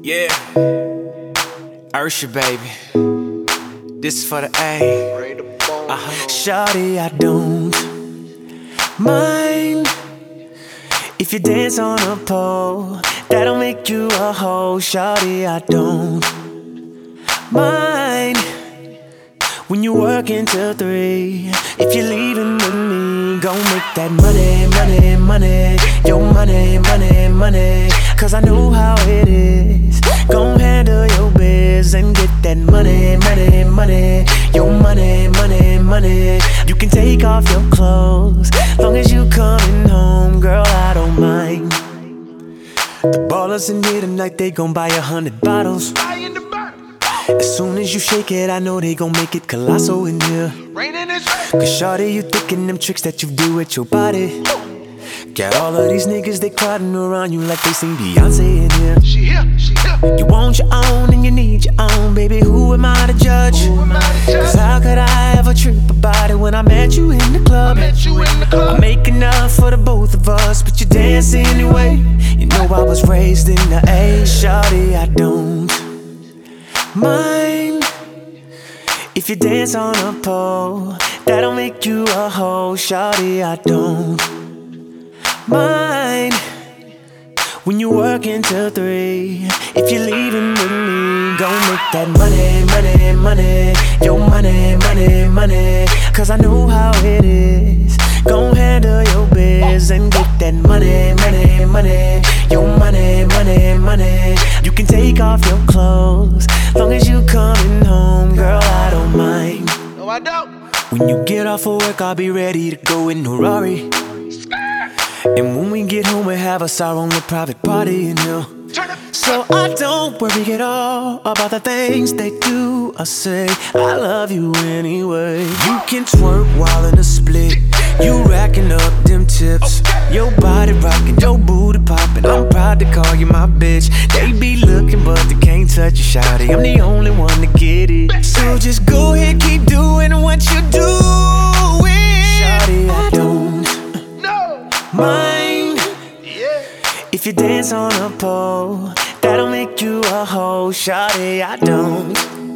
Yeah, Ursha, baby. This is for the A. Shawty, I don't mind if you dance on a pole. That'll make you a hoe. Shawty, I don't mind when you work until 3. If you're leaving with me, gon' make that money, money, money. Your money, money, money. Cause I know how it is. Gon' handle your biz and get that money, money, money. Your money, money, money. You can take off your clothes, long as you coming home, girl, I don't mind. The ballers in here tonight, they gon' buy 100 bottles. As soon as you shake it, I know they gon' make it colossal in here. Cause shawty, you thinking them tricks that you do with your body. Got all of these niggas, they crowding around you like they seen Beyonce in here. She here. You want your own and you need your own, baby, who am I to judge? Cause how could I ever trip about it when I met you in the club? I make enough for the both of us, but you dance anyway. You know I was raised in the A. Shawty, I don't mind if you dance on a pole. That'll make you a hoe. Shawty, I don't mind when you work until 3. If you're leaving with me, gon' make that money, money, money. Your money, money, money. Cause I know how it is. Gon' handle your biz and get that money, money, money. Your money, money, money. You can take off your clothes, long as you coming home, girl, I don't mind. No, I don't. When you get off of work, I'll be ready to go in a Rari. And when we get home, we'll have us our own little private party in here. So I don't worry at all about the things they do or say. I love you anyway. You can twerk while in a split. You racking up them tips. Your body rocking, your booty popping. I'm proud to call you my bitch. They be looking but they can't touch you, shawty. I'm the only one to get it. So just go ahead, keep doing what you doing. Shawty, I don't mind if you dance on a pole. That'll make you a hoe. Shawty, I don't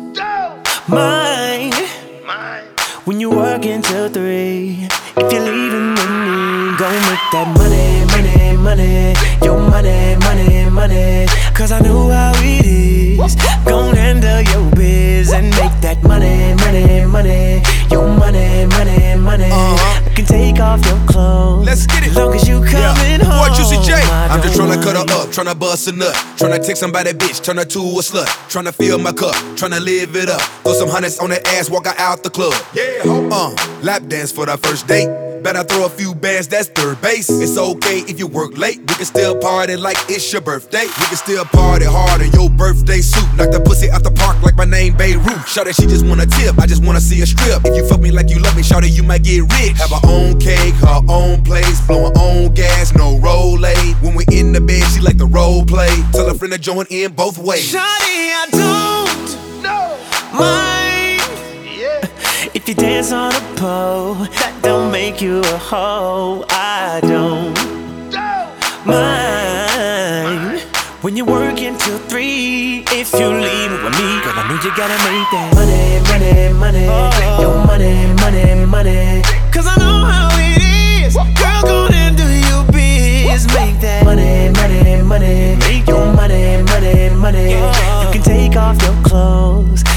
mind when you work until 3. If you're leaving with me, gon' make that money, money, money. Your money, money, money. Cause I know how it is. Gon' handle your biz and make that money, money, money. Your money, money, money. You can take off your clothes, let's get it. Long as you coming home. Boy, Juicy J. I'm just tryna mind. cut her up, tryna bust a nut, tryna take somebody bitch, turn her to a slut, tryna fill my cup, tryna live it up. Throw some hundreds on that ass, walk her out the club. Lap dance for the first date. Better throw a few bands, that's third base. It's okay if you work late. We can still party like it's your birthday. We can still party hard in your birthday suit. Knock the pussy out the park like my name Beirut. Shawty, she just wanna tip, I just wanna see a strip. If you fuck me like you love me, shawty, you might get rich. Have her own cake, her own place, blow her own gas, no Rolade. When we in the bed, she like the role play. Tell her friend to join in both ways. Shawty, I don't mind if you dance on a pole. That don't make you a hoe. I don't mind when you work until 3. If you leave with me, girl, I know you gotta make that money, money, money. Your money, money, money. Cause I know how it is. Girl, go and do your biz. Make that money, money, money. Make your money, money, money. You can take off your clothes,